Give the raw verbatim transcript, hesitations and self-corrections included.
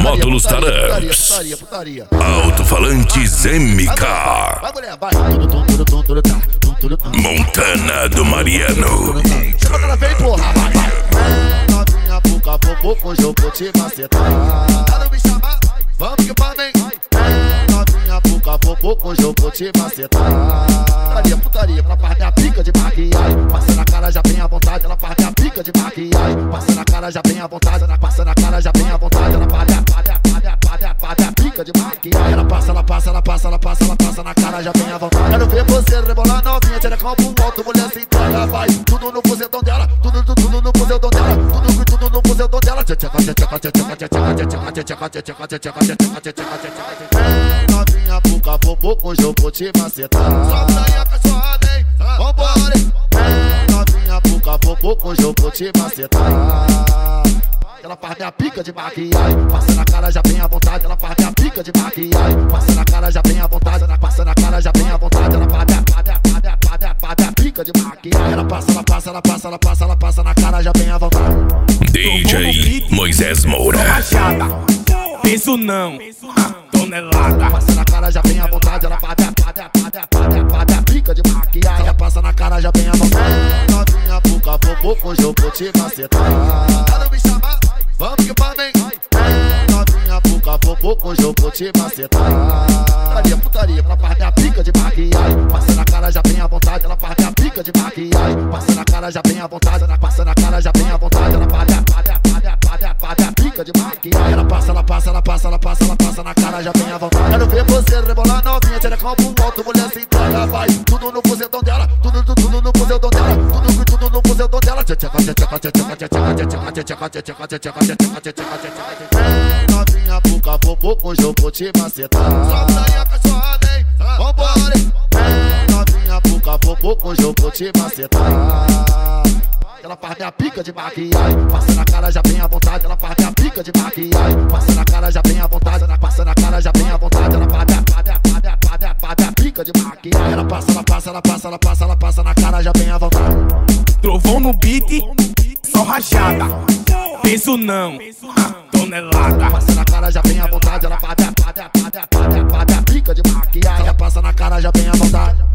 módulos Taramps. Alto-falantes M K. Montana do Mariano. Chama vem, porra, vai, vai. Novinha, pouca, pouco, hoje eu vou te macetar. Não me chamar, vamos que vamos, hein. Novinha, pouca, pouco, hoje eu vou te macetar. Putaria, putaria, ela faz minha pica de maquiagem. Passa na cara, já vem à vontade, ela faz minha pica de maquiagem. Passa na cara, já vem à vontade, ela passa na cara, já vem à vontade, ela faz minha, faz minha, faz minha, faz minha, faz minha pica de maquiagem. Ela passa, ela passa, ela passa, ela passa, ela passa na cara, já vem à vontade. Quero ver você rebolar novinha, tira com pro alto, mulher se entrega, vai. Tudo no buzetão dela, tudo, tudo, tudo no buzetão dela, tudo, tudo no buzetão dela. Vem novinha, pouca, pouco, hoje eu vou te macetar. Sobe daí a cachorrada, hein, vambora, hein. Vem novinha, pouca, pouco, hoje eu vou te macetar. Ela faz minha pica de maquiagem. Passa na cara, já vem à vontade, ela faz minha pica de maquiagem. Passa na cara, já vem à vontade, ela passa na cara, já vem à vontade, ela faz minha, faz minha, faz minha, faz minha, faz minha pica de maquiagem. Ela passa, ela passa, ela passa, ela passa, ela passa na cara, já vem à vontade. D J Moisés Moura. Penso não, tonelada. Passa na cara, já vem à vontade, ela faz minha, faz minha, faz minha, faz minha, faz minha pica de maquiagem. Ela passa na cara, já vem à vontade. Novinha, pouca, pouco, hoje eu vou te macetar. Não me chamar, vamos que vamos, hein. Novinha, pouca, pouco, hoje eu vou te macetar. Putaria, putaria, ela faz minha pica de maquiagem. Passa na cara, já vem à vontade, ela faz minha pica de maquiagem. Passa na cara, já vem à vontade, ela passa na cara, já vem à vontade, ela faz minha, faz minha, faz minha, faz minha, faz minha pica de maquiagem. Ela passa, ela passa, ela passa, ela passa, ela passa na cara, já vem à vontade. Quero ver você rebolar novinha, tira com pro alto, mulher se entrega, vai. Tudo no buzetão dela, tudo, tudo, tudo no buzetão dela, tudo, tudo no buzetão dela. Vem novinha, pouca, pouco, hoje eu vou te macetar. Sobe daí a cachorrada, hein, vambora, hein. Vem novinha, pouca, pouco, hoje eu vou te macetar. Ela faz minha pica de maquiagem. Passa na cara, já vem à vontade, ela faz minha pica de maquiagem. Passa na cara, já vem à vontade, ela passa na cara, já vem à vontade, ela faz minha, faz minha, faz minha, faz minha, faz minha pica de maquiagem. Ela passa, ela passa, ela passa, ela passa, ela passa na cara, já vem à vontade. Trovão no beat, só rachada. Penso não, tonelada. Passa na cara, já vem à vontade, ela faz minha, faz minha, faz minha, faz minha, faz minha pica de maquiagem. Ela passa na cara, já vem à vontade.